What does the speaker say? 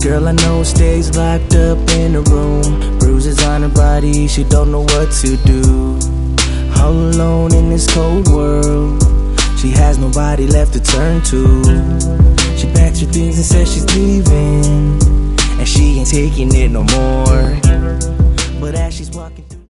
Girl I know stays locked up in a room, bruises on her body, she don't know what to do. All alone in this cold world, she has nobody left to turn to. She packed her things and said she's leaving, and she ain't taking it no more.